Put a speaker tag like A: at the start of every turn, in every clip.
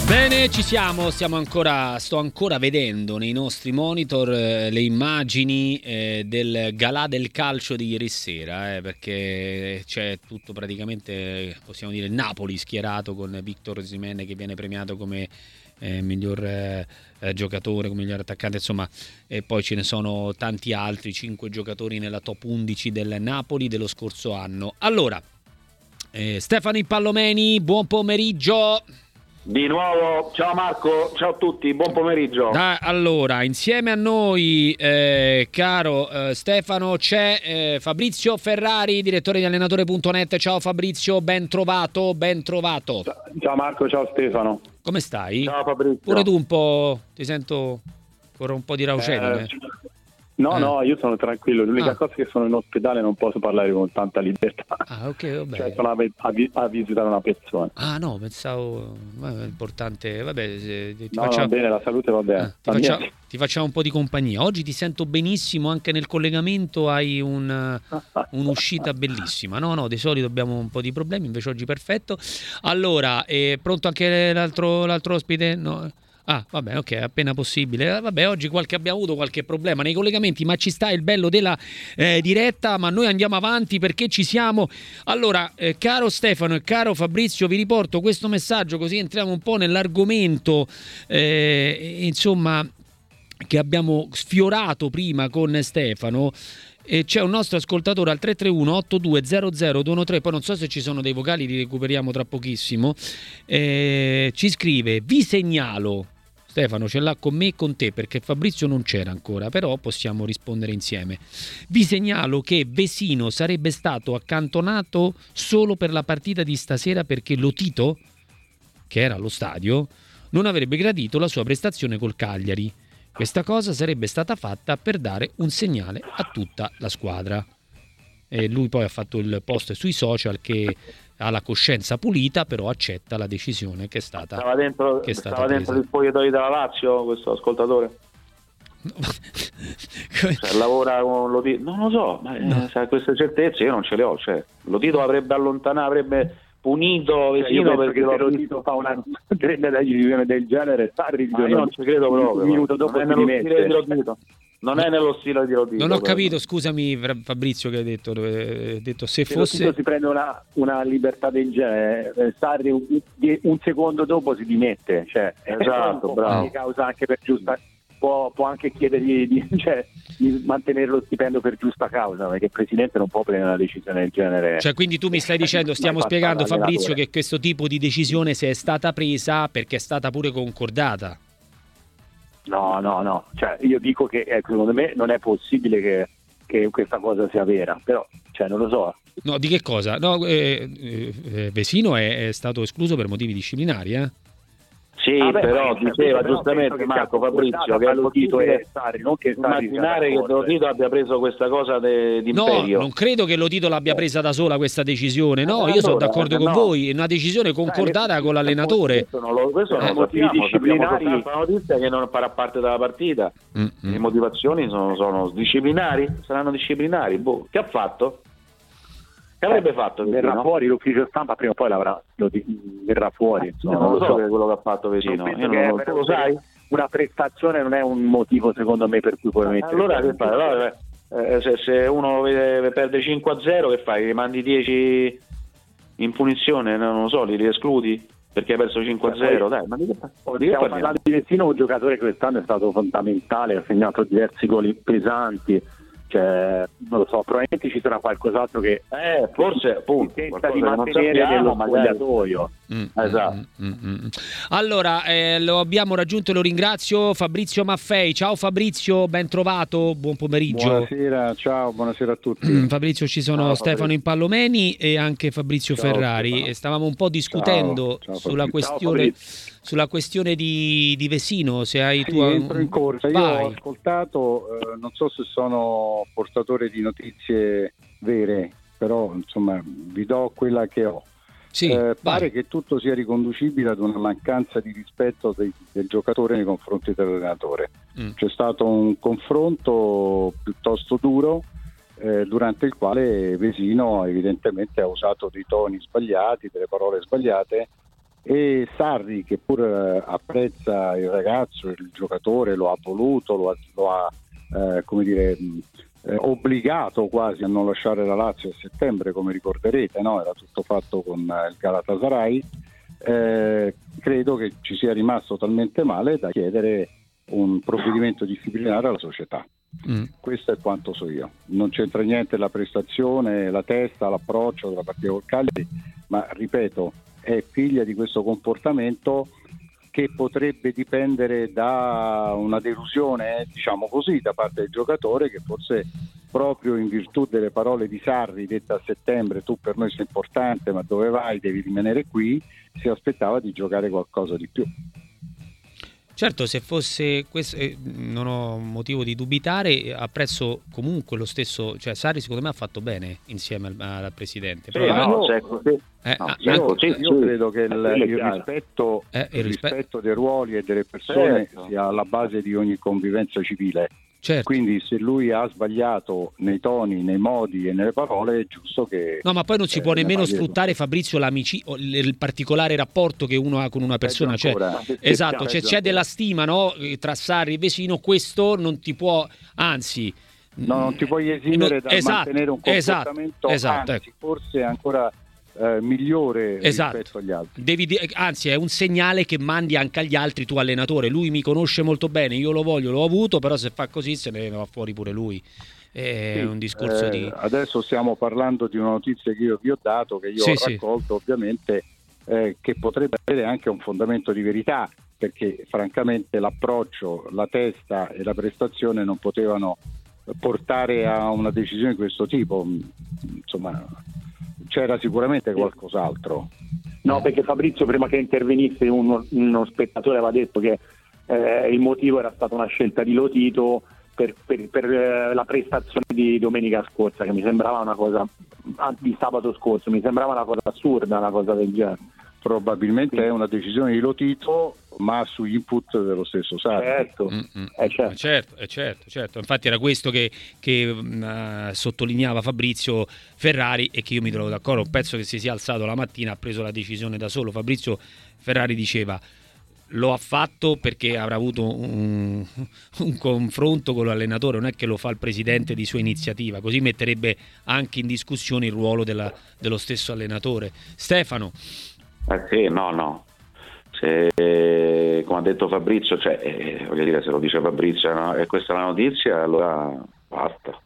A: Bene, ci siamo, sto ancora vedendo nei nostri monitor le immagini del galà del calcio di ieri sera, perché c'è tutto praticamente, possiamo dire, Napoli schierato con Victor Osimhen che viene premiato come miglior giocatore, come miglior attaccante, insomma, e poi ce ne sono tanti altri, 5 giocatori nella top 11 del Napoli dello scorso anno. Allora, Stefano Impallomeni, buon pomeriggio.
B: Di nuovo, ciao Marco, ciao a tutti, buon pomeriggio.
A: Allora, insieme a noi, caro Stefano, c'è Fabrizio Ferrari, direttore di allenatore.net. Ciao Fabrizio, ben trovato.
C: Ciao Marco, ciao Stefano.
A: Come stai?
B: Ciao Fabrizio.
A: Pure tu un po', ti sento ancora un po' di raucedine.
C: No, io sono tranquillo. L'unica cosa è che sono in ospedale, non posso parlare con tanta libertà.
A: Ok, vabbè.
C: Cioè, sono a visitare una persona.
A: No, pensavo importante. Vabbè,
C: va bene, la salute va bene.
A: Ti facciamo un po' di compagnia. Oggi ti sento benissimo, anche nel collegamento hai un'uscita bellissima. No, di solito abbiamo un po' di problemi, invece oggi perfetto. Allora, è pronto anche l'altro ospite? No. Vabbè, ok, appena possibile. Vabbè, oggi abbiamo avuto qualche problema nei collegamenti, ma ci sta il bello della diretta, ma noi andiamo avanti perché ci siamo. Allora, caro Stefano e caro Fabrizio, vi riporto questo messaggio così entriamo un po' nell'argomento, insomma, che abbiamo sfiorato prima con Stefano. C'è un nostro ascoltatore al 331-8200-213, poi non so se ci sono dei vocali, li recuperiamo tra pochissimo. Ci scrive: vi segnalo, Stefano ce l'ha con me e con te perché Fabrizio non c'era ancora, però possiamo rispondere insieme. Vi segnalo che Vesino sarebbe stato accantonato solo per la partita di stasera perché Lotito, che era allo stadio, non avrebbe gradito la sua prestazione col Cagliari. Questa cosa sarebbe stata fatta per dare un segnale a tutta la squadra. E lui poi ha fatto il post sui social che ha la coscienza pulita, però accetta la decisione che è stata
B: stava dentro il spogliatoio della Lazio questo ascoltatore. Cioè, lavora con Lotito, non lo so, ma queste certezze io non ce le ho. Cioè, Lotito avrebbe allontanato, avrebbe punito Vesino perché
C: Lotito fa una decisione del genere,
B: io non ci credo proprio.
C: Un minuto dopo
B: non è nello stile di Lotito.
A: Non ho capito, scusami Fabrizio, che hai detto se fosse
C: Lotito si prende una libertà del genere, Sarri un secondo dopo si dimette, cioè
B: esatto, bravo.
C: Causa anche per giusta, può anche chiedergli di mantenere lo stipendio per giusta causa, perché il presidente non può prendere una decisione del genere.
A: Cioè, quindi tu mi stai dicendo, stiamo spiegando Fabrizio, che questo tipo di decisione, se è stata presa, perché è stata pure concordata.
C: No, cioè io dico che secondo me non è possibile che questa cosa sia vera, però non lo so.
A: No, di che cosa? No, Vesino è stato escluso per motivi disciplinari,
B: Sì, però diceva giustamente Marco Fabrizio che Lotito è Sarri, non che immaginare che Lotito abbia preso questa cosa d'imperio.
A: No, non credo che Lotito l'abbia presa da sola questa decisione. No, io sono d'accordo con voi, è una decisione concordata con l'allenatore.
B: Questo non motivi disciplinari. La notizia che non farà parte della partita. Le motivazioni sono disciplinari? Saranno disciplinari? Che ha fatto? Che avrebbe fatto?
C: Verrà fuori l'ufficio stampa, prima o poi verrà fuori. Insomma,
B: non lo so che è quello che ha fatto Vesino.
C: Lo sai? Una prestazione non è un motivo, secondo me, per cui puoi mettere.
B: Allora che fai? Allora, se uno perde 5-0, che fai? Li mandi 10 in punizione? Non lo so, li escludi? Perché hai perso 5-0? Dai, ma
C: stiamo parlando di Vesino, un giocatore che quest'anno è stato fondamentale, ha segnato diversi gol pesanti. Cioè, non lo so, probabilmente ci sarà qualcos'altro che
B: forse appunto
C: tenta di mantenere nello spogliatoio.
B: Esatto.
A: Allora, lo abbiamo raggiunto e lo ringrazio, Fabrizio Maffei. Ciao Fabrizio, ben trovato, buon pomeriggio.
C: Buonasera, ciao, buonasera a tutti.
A: Fabrizio, ci sono Stefano Impallomeni e anche Fabrizio Ferrari.
C: Stefano.
A: E stavamo un po' discutendo sulla questione di Vesino, se hai tu
D: entro in corsa. Io ho ascoltato, non so se sono portatore di notizie vere, però insomma vi do quella che ho. Pare che tutto sia riconducibile ad una mancanza di rispetto del giocatore nei confronti dell'allenatore. C'è stato un confronto piuttosto duro durante il quale Vesino evidentemente ha usato dei toni sbagliati, delle parole sbagliate, e Sarri, che pur apprezza il ragazzo, il giocatore, lo ha voluto, lo ha obbligato quasi a non lasciare la Lazio a settembre, come ricorderete, no? Era tutto fatto con il Galatasaray. Credo che ci sia rimasto talmente male da chiedere un provvedimento disciplinare alla società. Questo è quanto so io. Non c'entra niente la prestazione, la testa, l'approccio della partita col Cagliari, ma ripeto, è figlia di questo comportamento che potrebbe dipendere da una delusione, diciamo così, da parte del giocatore, che forse proprio in virtù delle parole di Sarri dette a settembre, tu per noi sei importante ma dove vai, devi rimanere qui, si aspettava di giocare qualcosa di più.
A: Certo, se fosse questo, non ho motivo di dubitare, apprezzo comunque lo stesso, cioè Sarri secondo me ha fatto bene insieme al presidente. Però
D: io credo che il rispetto dei ruoli e delle persone sia alla base di ogni convivenza civile.
A: Certo.
D: Quindi se lui ha sbagliato nei toni, nei modi e nelle parole, è giusto che...
A: No, ma poi non si può nemmeno sfruttare, Fabrizio, il particolare rapporto che uno ha con una persona. Esatto, c'è della stima, no? Tra Sarri e Vesino, questo non ti può, anzi...
D: No, non ti puoi esimere dal mantenere un comportamento, anzi, forse ancora... migliore rispetto agli altri.
A: Anzi, è un segnale che mandi anche agli altri, tu allenatore. Lui mi conosce molto bene, io lo voglio, l'ho avuto, però se fa così se ne va fuori pure lui. È un discorso di...
D: Adesso stiamo parlando di una notizia che io vi ho dato, che io ho raccolto, ovviamente, che potrebbe avere anche un fondamento di verità, perché francamente l'approccio, la testa e la prestazione non potevano portare a una decisione di questo tipo. Insomma, c'era sicuramente qualcos'altro.
C: No, perché Fabrizio, prima che intervenisse, uno spettatore aveva detto che il motivo era stata una scelta di Lotito per la prestazione di domenica scorsa, che mi sembrava una cosa, di sabato scorso, mi sembrava una cosa assurda, una cosa del genere.
D: Probabilmente è una decisione di Lotito, ma su input dello stesso Sarri.
A: Certo. Infatti era questo che sottolineava Fabrizio Ferrari, e che io mi trovo d'accordo. Un pezzo che si è alzato la mattina, ha preso la decisione da solo. Fabrizio Ferrari diceva: lo ha fatto perché avrà avuto un confronto con l'allenatore, non è che lo fa il presidente di sua iniziativa, così metterebbe anche in discussione il ruolo dello stesso allenatore. Stefano.
B: No. Se, come ha detto Fabrizio, voglio dire, se lo dice Fabrizio e questa è la notizia, allora basta.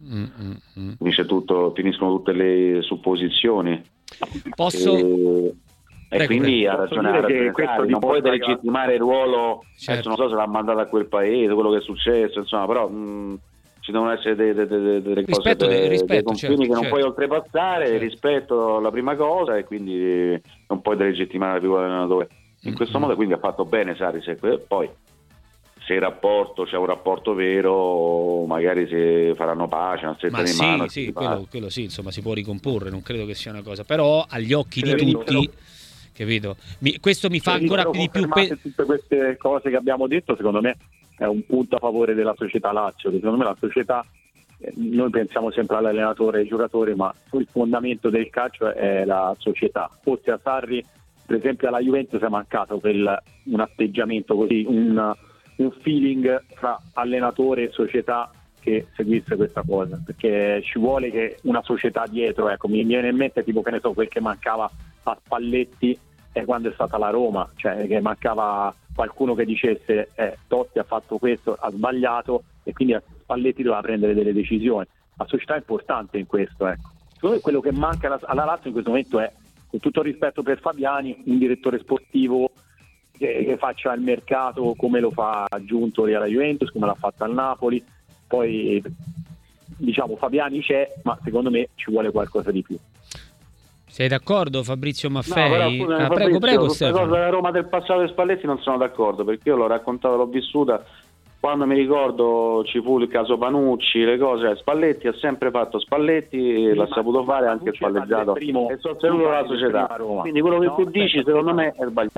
B: Finiscono tutte le supposizioni.
A: Posso?
B: E quindi ha ragione questo non puoi legittimare il ruolo. Certo. Non so se l'ha mandato a quel paese, quello che è successo, insomma, però ci devono essere delle cose, dei confini che non puoi oltrepassare. Rispetto alla prima cosa, e quindi non puoi delegittimare la figura dell'allenatore in questo modo. Quindi ha fatto bene Sarri. Poi se c'è un rapporto vero, magari se faranno pace, una stretta di mano,
A: quello sì, insomma, si può ricomporre, non credo che sia una cosa, però agli occhi di tutti, capito? Questo mi fa ancora di più
C: tutte queste cose che abbiamo detto, secondo me è un punto a favore della società Lazio, che secondo me la società, noi pensiamo sempre all'allenatore e ai giocatori, ma il fondamento del calcio è la società. Forse a Sarri, per esempio, alla Juventus è mancato un atteggiamento così, un feeling tra allenatore e società che seguisse questa cosa, perché ci vuole che una società dietro, ecco, mi viene in mente tipo, che ne so, quel che mancava a Spalletti quando è stata la Roma, cioè che mancava qualcuno che dicesse Totti ha fatto questo, ha sbagliato, e quindi Spalletti doveva prendere delle decisioni. La società è importante in questo, ecco. Secondo me quello che manca alla Lazio in questo momento è, con tutto il rispetto per Fabiani, un direttore sportivo che faccia il mercato come lo fa Giuntoli alla Juventus, come l'ha fatto al Napoli. Poi diciamo Fabiani c'è, ma secondo me ci vuole qualcosa di più.
A: Sei d'accordo, Fabrizio Maffei?
B: No, però,
A: prego
B: questa cosa della Roma del passato di Spalletti non sono d'accordo, perché io l'ho raccontato, l'ho vissuta quando mi ricordo ci fu il caso Panucci, le cose. Spalletti ha sempre fatto Spalletti, l'ha saputo fare, anche spalleggiato, e sostenuto la società. Quindi quello che tu dici secondo me è sbagliato.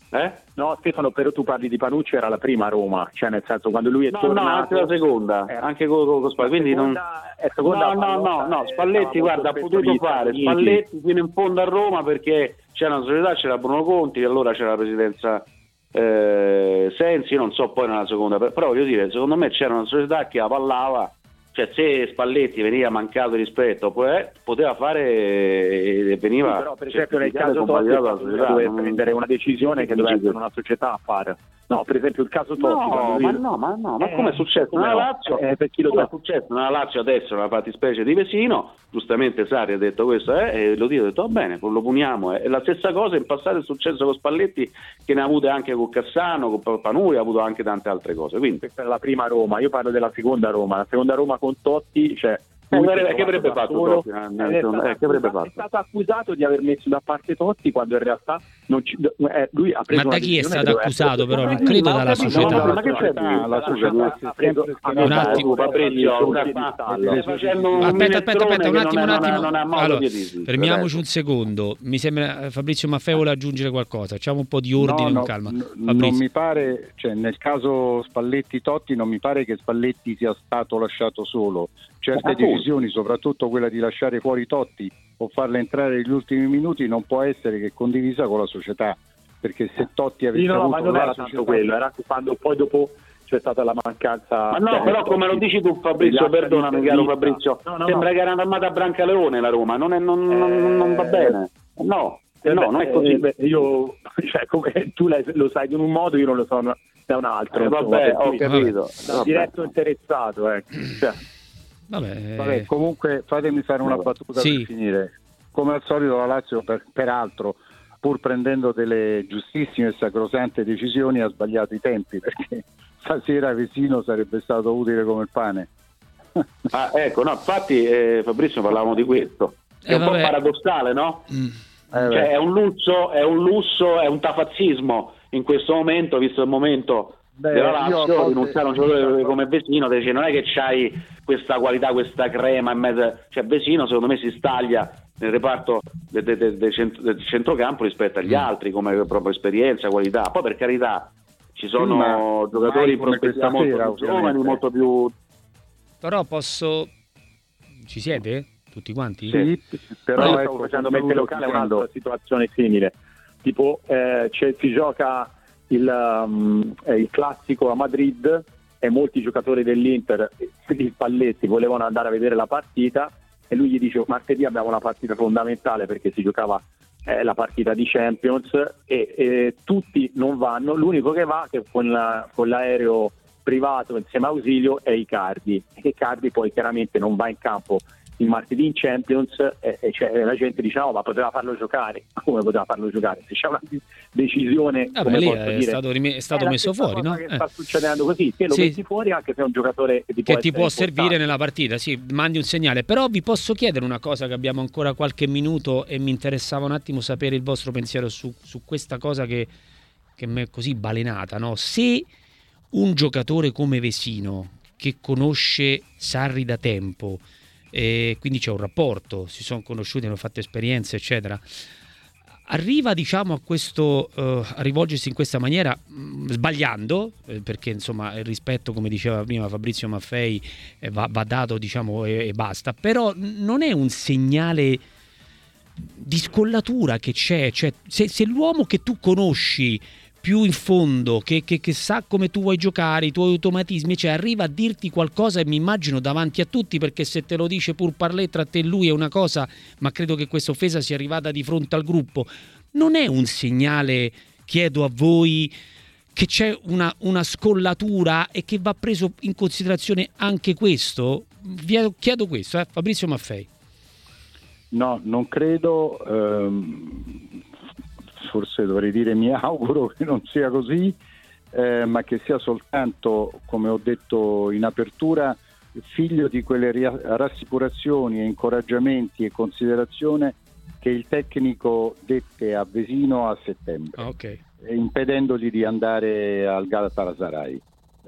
C: No, Stefano, però tu parli di Panucci, era la prima Roma, cioè nel senso quando lui è tornato...
B: No, anche la seconda, anche con Spalletti, quindi no, Spalletti, guarda, ha potuto fare Spalletti fino in fondo a Roma perché c'era una società, c'era Bruno Conti, che allora c'era la presidenza Sensi, io non so poi nella seconda, però voglio dire, secondo me c'era una società che avallava, cioè se Spalletti veniva mancato rispetto poteva fare e veniva,
C: sì, però per esempio nel caso Totti doveva prendere una decisione che doveva essere una società a fare. No, per esempio il caso Totti
B: ma come è successo nella Lazio? Per chi come è successo nella Lazio adesso nella fattispecie di Vesino, giustamente Sarri ha detto questo e lo dico, ha detto va bene, lo puniamo. E la stessa cosa in passato è successo con Spalletti, che ne ha avute anche con Cassano, con Panuri, ha avuto anche tante altre cose. Quindi
C: questa è la prima Roma, io parlo della seconda Roma con Totti, cioè
B: che avrebbe fatto Totti?
C: È stato accusato di aver messo da parte Totti quando in realtà lui ha preso.
A: Ma da chi è stato accusato? Però non credo dalla società.
B: Ma che c'è la società?
A: Un attimo,
B: Fabrizio,
A: aspetta un attimo. Allora, fermiamoci un secondo. Mi sembra Fabrizio Maffei vuole aggiungere qualcosa. Facciamo un po' di ordine con calma.
D: Non mi pare, cioè nel caso Spalletti-Totti non mi pare che Spalletti sia stato lasciato solo. Certe decisioni, soprattutto quella di lasciare fuori Totti o farla entrare negli ultimi minuti, non può essere che condivisa con la società, perché se Totti avesse avuto
C: ma non era tanto quello, era quando poi dopo c'è stata la mancanza.
B: Ma no, però come lo dici tu Fabrizio, perdonami caro Fabrizio, sembra che era andata a Brancaleone la Roma, non va bene. No, non è così.
C: Io, cioè, come tu lo sai in un modo, io non lo so da un altro.
B: Vabbè, ho capito.
C: Diretto interessato, cioè.
D: Vabbè, comunque fatemi fare una battuta per finire. Come al solito la Lazio peraltro, pur prendendo delle giustissime e sacrosante decisioni, ha sbagliato i tempi, perché stasera Vesino sarebbe stato utile come il pane.
B: Ecco, no, infatti Fabrizio parlavamo di questo, è un po' paradossale, no? Cioè, è un lusso, è un tafazzismo in questo momento, visto il momento della Lazio, rinunciare a un giocatore come Vesino, dice, non è che c'hai questa qualità, questa crema in mezzo, cioè Vesino secondo me si staglia nel reparto del centrocampo rispetto agli altri come proprio esperienza, qualità. Poi per carità ci sono giocatori in prospettiva molto più giovani, molto più.
A: Però ci siete? Tutti quanti?
C: Sì, però stavo facendo mente locale un'altra situazione simile, tipo si gioca il classico a Madrid e molti giocatori dell'Inter, di Spalletti, volevano andare a vedere la partita e lui gli dice martedì abbiamo una partita fondamentale perché si giocava la partita di Champions e tutti non vanno, l'unico che va che con l'aereo privato insieme a Ausilio è Icardi, e Icardi poi chiaramente non va in campo il martedì in Champions e cioè, la gente dice no, ma poteva farlo giocare. Come poteva farlo giocare? Se c'è una decisione come
A: lì
C: posso
A: è stato messo fuori, no?
C: Che sta succedendo così, te lo metti fuori anche se è un giocatore che
A: ti può servire nella partita, sì, mandi un segnale. Però vi posso chiedere una cosa, che abbiamo ancora qualche minuto e mi interessava un attimo sapere il vostro pensiero su questa cosa che mi è così balenata, no? Se un giocatore come Vesino, che conosce Sarri da tempo, quindi c'è un rapporto, si sono conosciuti, hanno fatto esperienze eccetera, arriva diciamo a questo a rivolgersi in questa maniera, sbagliando, perché insomma il rispetto, come diceva prima Fabrizio Maffei, va dato diciamo e basta, però non è un segnale di scollatura che c'è, cioè, se l'uomo che tu conosci più in fondo, che sa come tu vuoi giocare, i tuoi automatismi, cioè arriva a dirti qualcosa, e mi immagino davanti a tutti, perché se te lo dice pur parler tra te e lui è una cosa, ma credo che questa offesa sia arrivata di fronte al gruppo, non è un segnale, chiedo a voi, che c'è una scollatura e che va preso in considerazione anche questo? Vi chiedo questo, Fabrizio Maffei.
D: No, non credo, forse dovrei dire mi auguro che non sia così, ma che sia soltanto, come ho detto in apertura, figlio di quelle rassicurazioni e incoraggiamenti e considerazione che il tecnico dette a Vesino a settembre, impedendogli di andare al Galatasaray.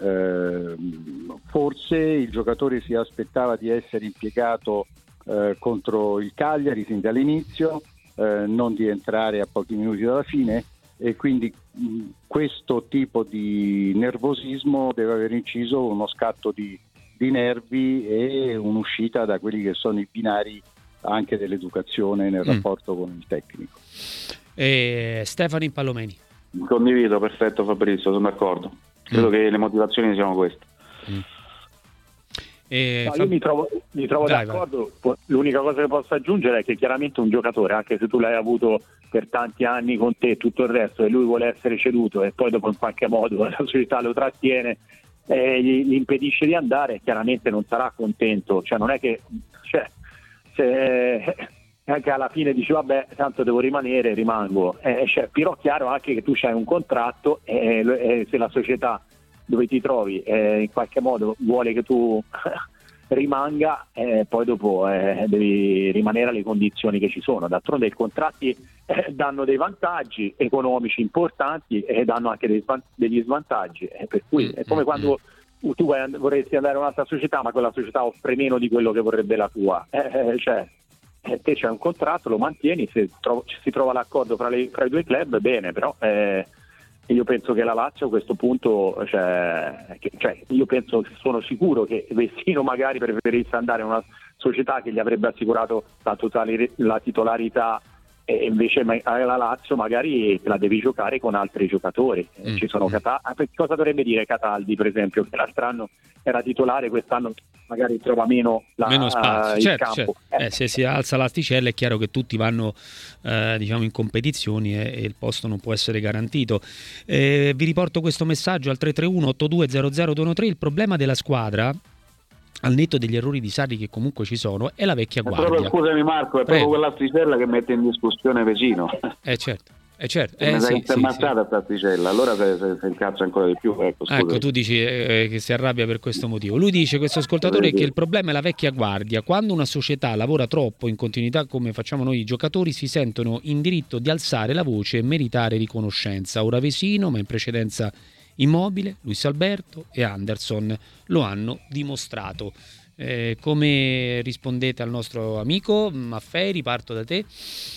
D: Forse il giocatore si aspettava di essere impiegato contro il Cagliari sin dall'inizio, non di entrare a pochi minuti dalla fine, e quindi questo tipo di nervosismo deve aver inciso uno scatto di nervi e un'uscita da quelli che sono i binari anche dell'educazione nel rapporto con il tecnico.
A: Stefano Palomeni.
B: Condivido, perfetto Fabrizio, sono d'accordo. Credo che le motivazioni siano queste.
C: Io mi trovo d'accordo. Vai. L'unica cosa che posso aggiungere è che chiaramente un giocatore, anche se tu l'hai avuto per tanti anni con te e tutto il resto, e lui vuole essere ceduto e poi dopo in qualche modo la società lo trattiene e gli impedisce di andare, chiaramente non sarà contento. Cioè non è che se anche alla fine dici vabbè tanto devo rimanere, rimango, però chiaro anche che tu c'hai un contratto e se la società dove ti trovi in qualche modo vuole che tu rimanga, poi dopo devi rimanere alle condizioni che ci sono. D'altronde i contratti danno dei vantaggi economici importanti e danno anche degli svantaggi, per cui è come quando tu vorresti andare a un'altra società ma quella società offre meno di quello che vorrebbe la tua, te c'è un contratto, lo mantieni, se si trova l'accordo fra i due club, bene, però io penso che la Lazio a questo punto, sono sicuro che Vecino magari preferisse andare in una società che gli avrebbe assicurato la titolarità, e invece la Lazio magari la devi giocare con altri giocatori. Ci sono cosa dovrebbe dire Cataldi, per esempio, che l'altro anno era titolare, quest'anno magari trova meno spazio, il campo.
A: Se si alza l'asticella è chiaro che tutti vanno in competizioni e il posto non può essere garantito. Vi riporto questo messaggio al 331-8200-213. Il problema della squadra, al netto degli errori di Sarri che comunque ci sono, è la vecchia guardia.
B: Scusami Marco, è proprio quell'asticella che mette in discussione Vecino.
A: Certo.
B: Si è ammazzata quest'asticella, allora se incazza ancora di più.
A: Ecco, tu dici che si arrabbia per questo motivo. Lui dice, questo ascoltatore, che il problema è la vecchia guardia. Quando una società lavora troppo in continuità come facciamo noi, i giocatori si sentono in diritto di alzare la voce e meritare riconoscenza. Ora Vesino, ma in precedenza Immobile, Luis Alberto e Anderson lo hanno dimostrato. Come rispondete al nostro amico Maffei? Riparto da te.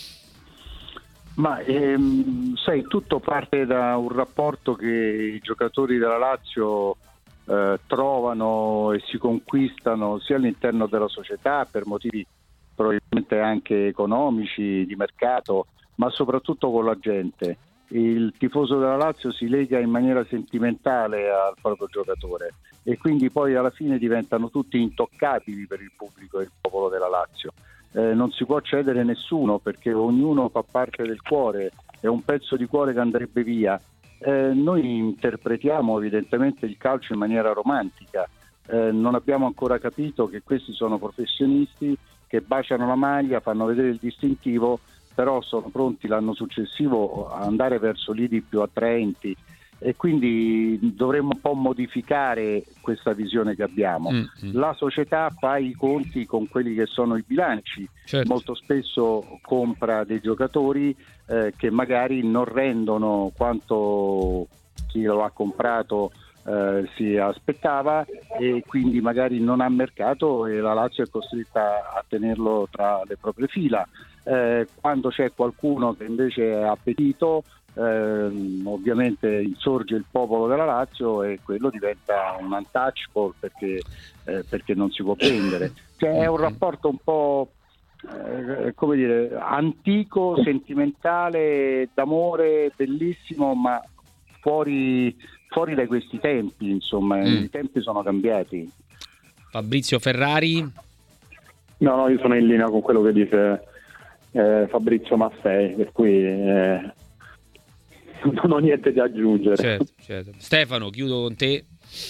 D: Ma sai, tutto parte da un rapporto che i giocatori della Lazio trovano e si conquistano sia all'interno della società per motivi probabilmente anche economici, di mercato, ma soprattutto con la gente. Il tifoso della Lazio si lega in maniera sentimentale al proprio giocatore e quindi poi alla fine diventano tutti intoccabili per il pubblico e il popolo della Lazio. Non si può cedere nessuno perché ognuno fa parte del cuore, è un pezzo di cuore che andrebbe via. Noi interpretiamo evidentemente il calcio in maniera romantica, non abbiamo ancora capito che questi sono professionisti che baciano la maglia, fanno vedere il distintivo, però sono pronti l'anno successivo a andare verso lidi più attraenti e quindi dovremmo un po' modificare questa visione che abbiamo. La società fa i conti con quelli che sono i bilanci, certo. Molto spesso compra dei giocatori che magari non rendono quanto chi lo ha comprato si aspettava e quindi magari non ha mercato e la Lazio è costretta a tenerlo tra le proprie fila. Quando c'è qualcuno che invece è appetito, ovviamente insorge il popolo della Lazio e quello diventa un untouchable perché non si può prendere. Cioè, è un rapporto un po' come dire, antico, sentimentale, d'amore, bellissimo, ma fuori da questi tempi, insomma. I tempi sono cambiati.
A: Fabrizio Ferrari?
C: No, io sono in linea con quello che dice Fabrizio Maffei, per cui non ho niente da aggiungere.
A: Certo. Stefano, chiudo con te.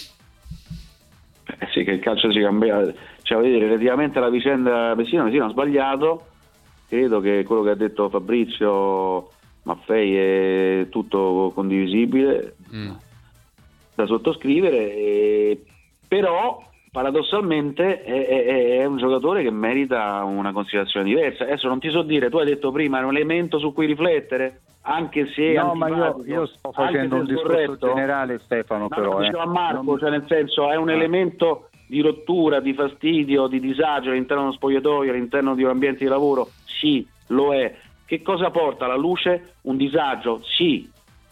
B: Sì, che il calcio si cambia, cioè vedere relativamente alla vicenda Vesino ha sbagliato. Credo che quello che ha detto Fabrizio Maffei è tutto condivisibile, da sottoscrivere, però paradossalmente è un giocatore che merita una considerazione diversa. Adesso non ti so dire, tu hai detto prima è un elemento su cui riflettere, anche se
D: no, ma io sto facendo un discorso generale, Stefano, però
B: diceva Marco, cioè nel senso è un elemento di rottura, di fastidio, di disagio all'interno dello spogliatoio, all'interno di un ambiente di lavoro, sì, lo è. Che cosa porta alla luce? Un disagio, sì,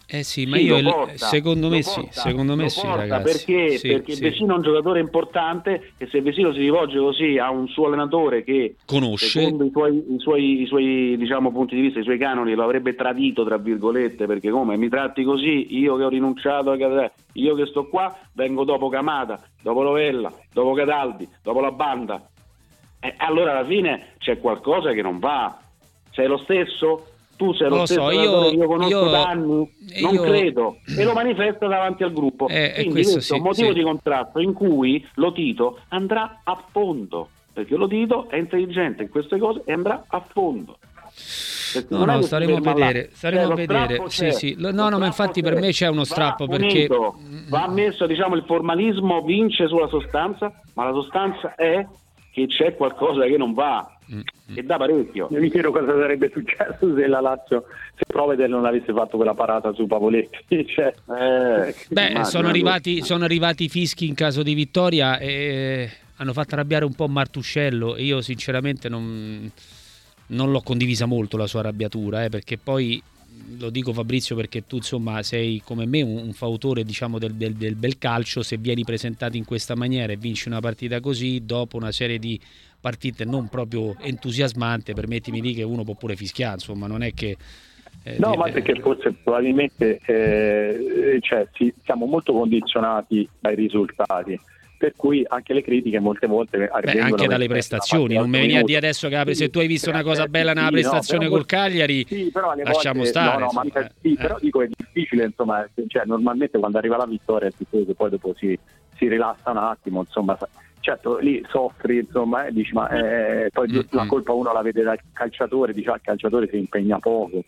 A: Sì, ma secondo me sì, ragazzi.
B: Perché Vesino è un giocatore importante e se Vesino si rivolge così a un suo allenatore che
A: conosce,
B: secondo i suoi diciamo punti di vista, i suoi canoni, lo avrebbe tradito tra virgolette, perché come mi tratti così, io che ho rinunciato io che sto qua, vengo dopo Camata, dopo Rovella, dopo Cataldi, dopo la banda, allora alla fine c'è qualcosa che non va. Sei lo stesso? Tu sei lo stesso allenatore che io conosco da anni? Non credo, e lo manifesta davanti al gruppo. Quindi questo è un motivo di contrasto in cui Lotito andrà a fondo, perché Lotito è intelligente in queste cose e andrà a fondo.
A: No, staremo a vedere. Sì. No, ma infatti per me c'è uno strappo, perché
B: va ammesso, diciamo, il formalismo vince sulla sostanza, ma la sostanza è che c'è qualcosa che non va. E da parecchio.
C: Io mi chiedo cosa sarebbe successo se la Lazio, se Provedel non avesse fatto quella parata su Pavoletti.
A: Sono arrivati i fischi in caso di vittoria e hanno fatto arrabbiare un po' Martuscello, e io sinceramente non l'ho condivisa molto la sua arrabbiatura, perché poi lo dico, Fabrizio, perché tu insomma sei come me un fautore, diciamo, del bel calcio. Se vieni presentato in questa maniera e vinci una partita così dopo una serie di partite non proprio entusiasmante, permettimi di che uno può pure fischiare, insomma, non è che
C: ma perché forse probabilmente siamo molto condizionati dai risultati, per cui anche le critiche molte volte arrivano
A: anche dalle prestazioni. Non mi veni a dire adesso che se tu hai visto una cosa bella nella prestazione col Cagliari,
C: però
A: lasciamo stare.
C: Però dico, è difficile, insomma, normalmente quando arriva la vittoria poi dopo si rilassa un attimo, insomma. Certo, lì soffri, insomma, e dici poi la colpa uno la vede dal calciatore, dice il calciatore si impegna poco.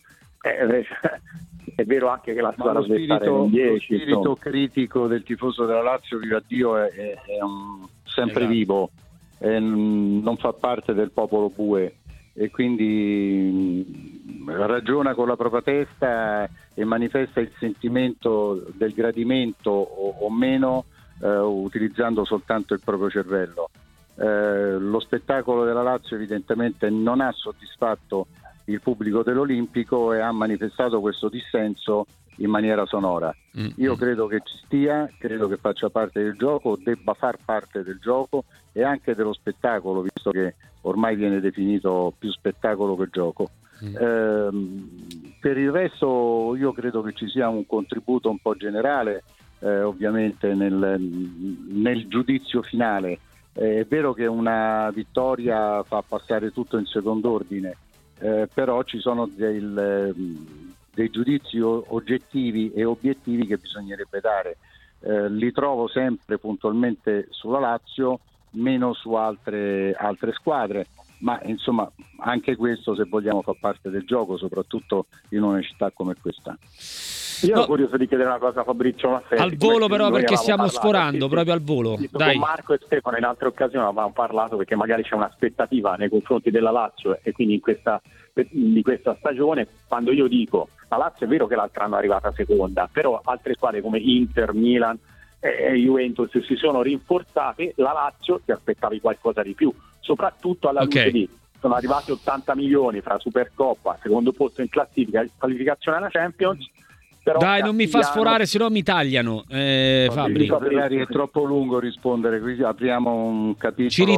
C: È vero anche che la squadra deve stare in 10.
D: Lo spirito critico del tifoso della Lazio, viva Dio, è sempre vivo, non fa parte del popolo bue, e quindi ragiona con la propria testa e manifesta il sentimento del gradimento o meno utilizzando soltanto il proprio cervello. Lo spettacolo della Lazio evidentemente non ha soddisfatto il pubblico dell'Olimpico e ha manifestato questo dissenso in maniera sonora. Io credo che ci stia, credo che faccia parte del gioco, debba far parte del gioco e anche dello spettacolo, visto che ormai viene definito più spettacolo che gioco. Per il resto io credo che ci sia un contributo un po' generale, ovviamente nel giudizio finale. È vero che una vittoria fa passare tutto in secondo ordine, però ci sono dei giudizi oggettivi e obiettivi che bisognerebbe dare. Li trovo sempre puntualmente sulla Lazio, meno su altre squadre, ma insomma anche questo, se vogliamo, fa parte del gioco, soprattutto in una città come questa.
C: Io ero curioso di chiedere una cosa a Fabrizio Maffei.
A: Al volo però, perché stiamo sforando proprio al volo. Dai.
C: Con Marco e Stefano in altre occasioni avevamo parlato, perché magari c'è un'aspettativa nei confronti della Lazio e quindi di questa stagione. Quando io dico la Lazio, è vero che l'altro anno è arrivata seconda, però altre squadre come Inter, Milan e Juventus si sono rinforzate, la Lazio ti aspettavi qualcosa di più, soprattutto alla luce di sono arrivati 80 milioni fra Supercoppa, secondo posto in classifica, qualificazione alla Champions. Però
A: dai, non mi fa sforare, se no mi tagliano. Fabri,
D: è troppo lungo rispondere, quindi apriamo un capitolo.
A: Ci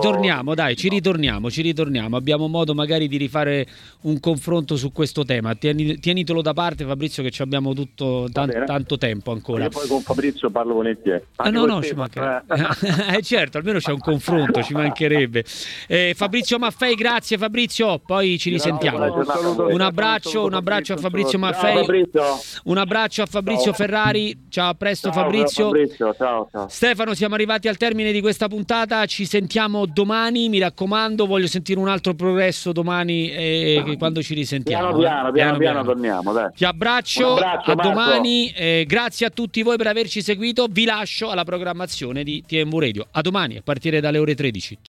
A: ritorniamo. Abbiamo modo magari di rifare un confronto su questo tema. Tienitelo da parte, Fabrizio, che ci abbiamo tanto tempo ancora.
C: Io poi con Fabrizio parlo volentieri.
A: No, ci mancherebbe. Certo, almeno c'è un confronto, ci mancherebbe. Fabrizio Maffei, grazie Fabrizio, poi ci risentiamo. Un abbraccio a Fabrizio Maffei. Un abbraccio a Fabrizio Ferrari, ciao, a presto. Ciao, Fabrizio.
B: Ciao.
A: Stefano, siamo arrivati al termine di questa puntata, ci sentiamo domani, mi raccomando, voglio sentire un altro progresso domani, quando ci risentiamo.
B: Piano torniamo, dai.
A: Ti abbraccio, a
B: Marco.
A: domani, grazie a tutti voi per averci seguito, vi lascio alla programmazione di TMV Radio, a domani a partire dalle ore 13.